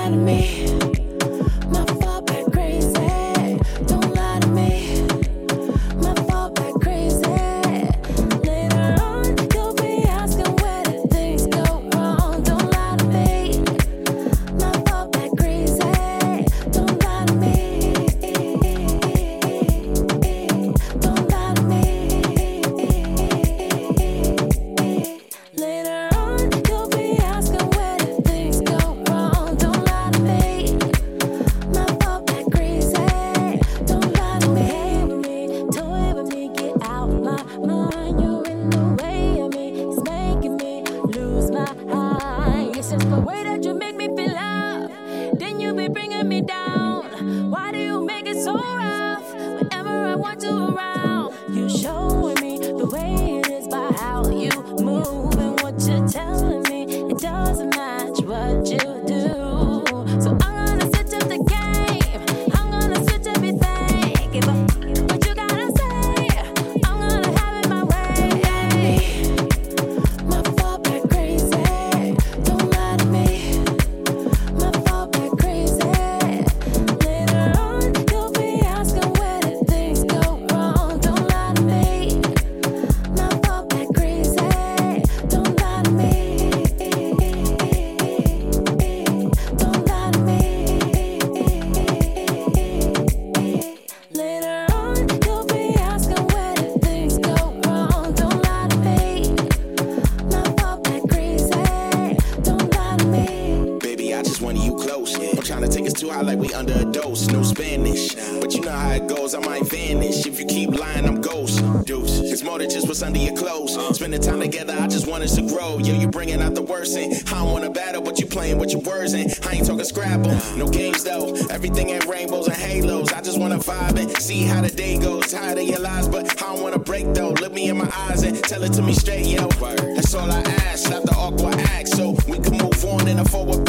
lie to me. My fault back crazy. Don't lie to me. My fault back crazy. Later on, you'll be asking where did things go wrong. Don't lie to me. My fault back crazy. Don't lie to me. Don't lie to me. Later on, you'll be asking where did things go wrong. Don't lie to me. My fault back crazy. Don't lie to me. Toy with me, get out my mind. You're in the way of me. It's making me lose my mind. It's just the way that you make me feel love. Then you be bringing me down. Why do you make it so rough? Whenever I want you around, you showing me the way it is by how you move and what you're telling me. It doesn't match what you do. So I'm gonna switch up the game. I'm gonna switch everything. Give up what you gotta say. I'm gonna have it my way. My fault back crazy. Don't lie to me. My fault back crazy. Later on, you'll be asking where did things go wrong. Don't lie to me. My fault back crazy. Don't lie to me. Don't lie to me. Later on, you'll be asking where did things go wrong. Don't lie to me. My fault back crazy. Don't lie to me. Baby, I just wanted you close. I'm trying to take us too high like we under a dose. No Spanish, but you know how it goes. I might vanish if you keep lying. I'm ghost. Deuce. It's more than just what's under your clothes. Spending time together, I just want us to grow. Yeah, you bringing out the worst in. I don't wanna battle, but you playing with your words and I ain't talking Scrabble. No games though. Everything ain't rainbows and halos. I just wanna vibe and see how the day goes. Tired of your lies, but I don't wanna break though. Look me in my eyes and tell it to me straight, yo. That's all I ask. Stop the awkward act so we can move on in a forward